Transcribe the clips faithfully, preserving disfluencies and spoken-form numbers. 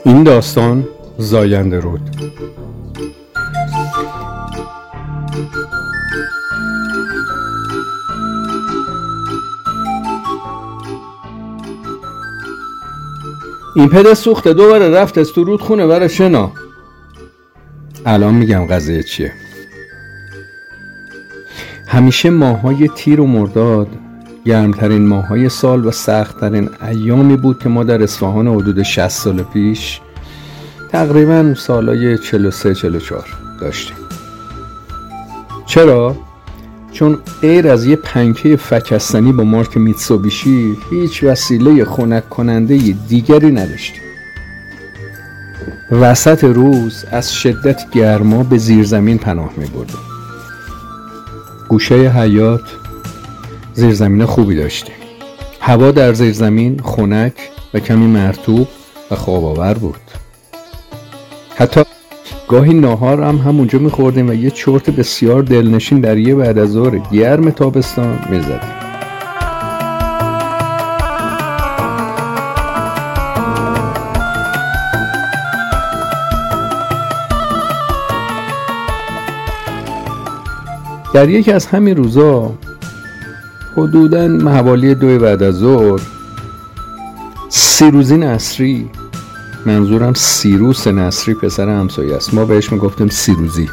این داستان زاینده رود. این پدر سوخته دوباره رفت از تو رودخونه برای شنا. الان میگم قضیه چیه. همیشه ماهای تیر و مرداد گرمترین ماهای سال و سختترین ایامی بود که ما در اصفهان حدود شصت سال پیش تقریبا سالای چهل و سه چهل و چهار داشتیم. چرا؟ چون غیر از یه پنکه فکستنی با مارک میتسوبیشی هیچ وسیله خنک کننده دیگری نداشتیم. وسط روز از شدت گرما به زیرزمین پناه می بردیم. گوشه حیاط زیرزمین خوبی داشتیم. هوا در زیرزمین خنک و کمی مرطوب و خواب آور بود. حتی گاهی ناهار هم همونجا میخوردیم و یه چرت بسیار دلنشین در یه بعد از ظهر گرم تابستان میزدیم. در یکی از همین روزا حدوداً حوالی دو بعد از ظهر سیروزی نصری، منظورم سیروس نصری پسر همسایه است، ما بهش میگفتیم سیروزی،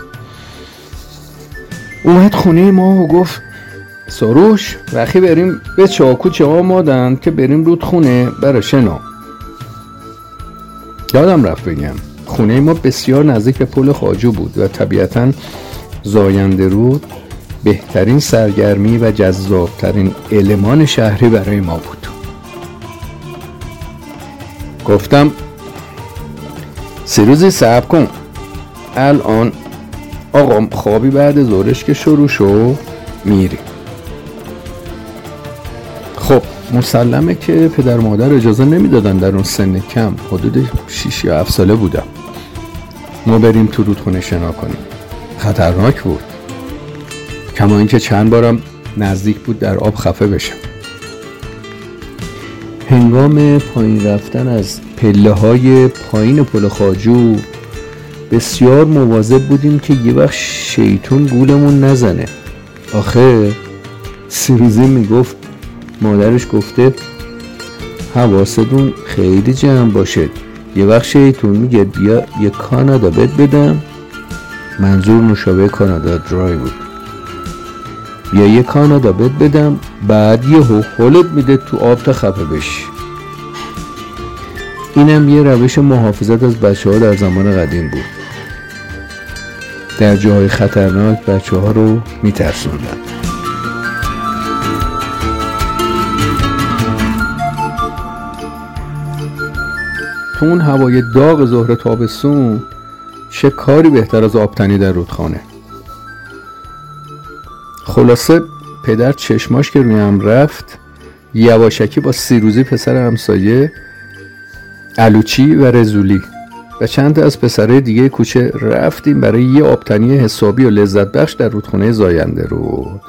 اومد خونه ما و گفت سروش وقتی بریم به چاکو چه آمادن که بریم رودخونه برای شنا. یادم رفت بگم خونه ما بسیار نزدیک به پل خواجو بود و طبیعتاً زاینده رود بهترین سرگرمی و جذابترین المان شهری برای ما بود. گفتم سیروزی صبر کن، الان آقا خوابی بعد ظهرش که شروع شو میری. خب مسلمه که پدر مادر اجازه نمیدادن در اون سن کم، حدود شش یا هفت ساله بودم، ما بریم تو رودخونه شنا کنیم. خطرناک بود، کما اینکه چند بارم نزدیک بود در آب خفه بشم. هنگام پایین رفتن از پله های پایین پل خواجو بسیار مواظب بودیم که یه وقت شیطون گولمون نزنه. آخه سیروزی میگفت مادرش گفته حواستون خیلی جمع باشه، یه وقت شیطون میگه بیا یه کانادا بد بدم، منظور مشابه کانادا درای بود، یا یه کانادا بد بدم بعد یه هولت میده تو آب تا خفه بشی. اینم یه روش محافظت از بچه ها در زمان قدیم بود. در جاهای خطرناک بچه ها رو میترسوندن. تو اون هوای داغ ظهر تابستون چه کاری بهتر از آبتنی در رودخانه. خلاصه پدر چشماش که روی هم رفت، یواشکی با سیروزی پسر همسایه، علوچی و رزولی و چند تا از پسرای دیگه کوچه رفتیم برای یه آبتنی حسابی و لذت بخش در رودخونه زاینده رود.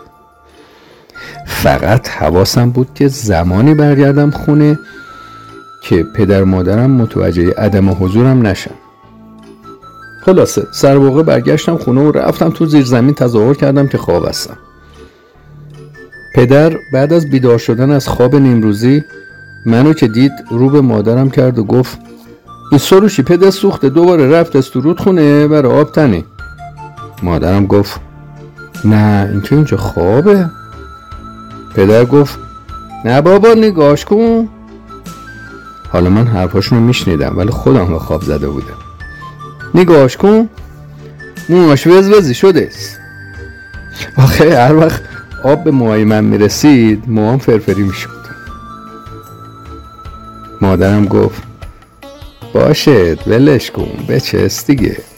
فقط حواسم بود که زمانی برگردم خونه که پدر مادرم متوجه عدم حضورم نشن. خلاصه سر واقع برگشتم خونه و رفتم تو زیر زمین تظاهر کردم که خواب هستم. پدر بعد از بیدار شدن از خواب نیمروزی منو که دید رو به مادرم کرد و گفت این سروشی پدر سوخته دوباره رفت از تو رودخونه برای آب تنی. مادرم گفت نه این که اینجا خوابه. پدر گفت نه بابا نگاش کن. حالا من حرفاشونو میشنیدم ولی خودم رو خواب زده بودم. نگاش کن موهاش وزوزی شده است. آخه هر وقت آب به موهای من میرسید موهام فرفری میشد. مادرم گفت باشه ولش کن بچست دیگه.